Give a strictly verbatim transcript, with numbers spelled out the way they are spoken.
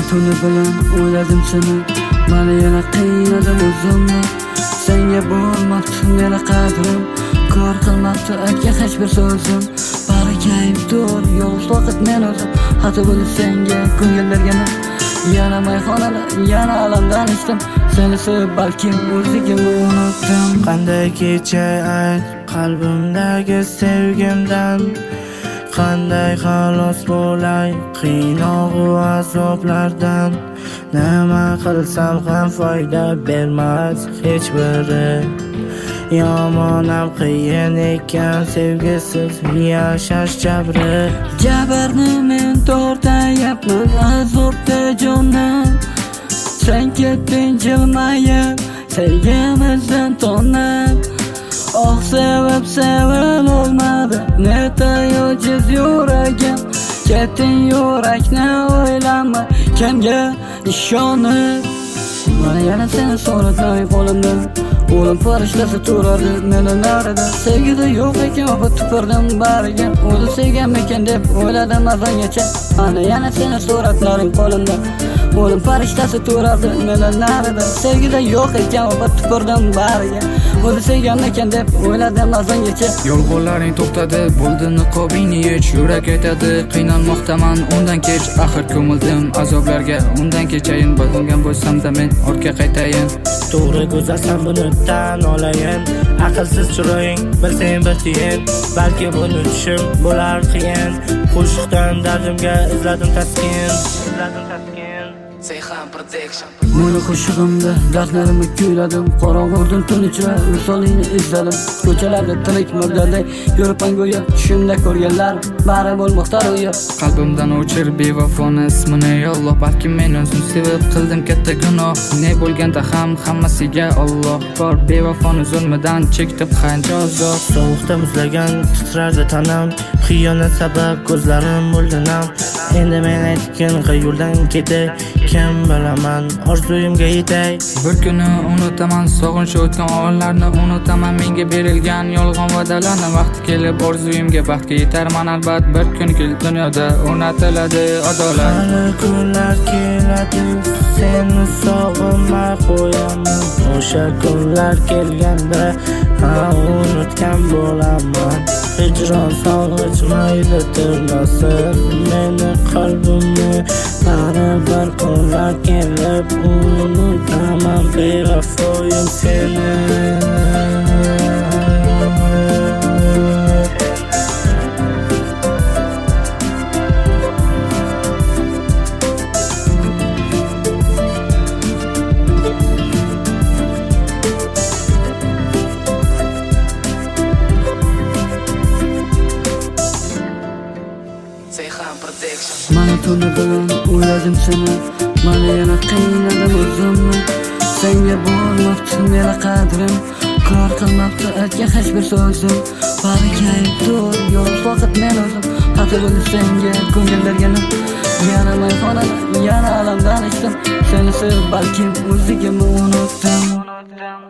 tuni bilan o'yladim seni, meni yana qiynadim o'zimni. Senga bo'lmabdi meni qadrim, kor qilmabdi aytgan hech bir so'zim. Barakayib dur, yolg'iz vaqt men o'zim. Xati bo'lib senga ko'ngil berganim, yana mayxonada, yana alamdan ichdim. Seni sevib balkim o'zligimni unutdim. Qanday kechay ayt qalbimdagi sevgimdan, qanday xalos bo'lay qiynoq va azoblardan. Nima qilsam ham foyda bermas hech biri. Yomonam qiyin ekan sevgisiz yashash jabri. Jabrni men tortayapman azobda jonim. Sen ketding jilmayib sevgimizdan tonib. Oh sevib sevil olmadi neta ojiz yuragim. Ketding yurakni o'ylama kimga ishonib. Mana yana seni suratlar qo'limda, o'lim farishtasi turardi meni narida. Sevgida yo'q ekan o'pib tupurdim bariga, o'zi sevganmikan deb o'yladim azongacha. Mana yana seni suratlaring qo'limda, o'lim farishtasi turardi meni narida. Sevgida yo'q ekan o'pib tupurdim bariga, o'zi sevganmikan deb o'yladim azongacha. Yolg'onlaring to'xtadi, bo'ldi niqobingni yech. Yurak aytadi qiynalmoqdaman undan kech. Axir ko'mildim azoblarga, undan kechayin. Bo'lgan bo'lsam-da men ortga qaytayin. To'g'ri go'zalsan buni tan olayin. Aqlsiz chiroying bilsang bir tiyin. Balki buni tushim bo'lar qiyin. Qo'shiqdan dardimga izladim taskin, izladim taskin. Seyhan Protection. Meni qo'shig'imda dardlarimni kuyladim. Qorong'udan tun ichra visolingni izladim. Ko'chalarda tirik murdaday yuribman go'yo, tushimda ko'rganlar bari bo'lmoqda ro'yo. Qalbimdan o'chir bevafoni ismini Alloh. Balki men o'zim sevib qildim katta gunoh. Ne bo'lganda ham hammasiga Alloh bor. Bevafoni zulmidan chekdim qancha azob. Sovuqda muzlagan titrardi tanam, xiyonat sabab ko'zlarim bo'ldi nam. Endi men aytgan yo'ldan ketay, kim bilaman orzuyimga yetay. Bir kuni unutaman sog'inch o'tgan onlarni, unutaman menga berilgan yolg'on va'dalarni. Vaqti kelib orzuyimga baxtga yetarman albat. Bir kun kelib dunyoda o'rnatiladi adolat. Hali kunlar keladi, seni sog'inmay qo'yaman. O'sha kunlar kelganda ha unutgan bo'laman. Hijron sog'inch mayli tirnasin meni qalbimni. Baribir kunlar kelib unutaman bevafoyim seni. Seyhan Protection. Mana tuni bilan o'yladim seni, meni yana qiynadim o'zimni. Senga bo'lmabdi meni qadrim, kor qilmabdi aytgan hech bir so'zim. Barakayib dur, yolg'iz vaqt men o'zim. Xati bo'lib senga ko'ngil berganim, yana mayxonada, yana alamdan ichdim. Seni sevib balkim o'zligimni unutdim.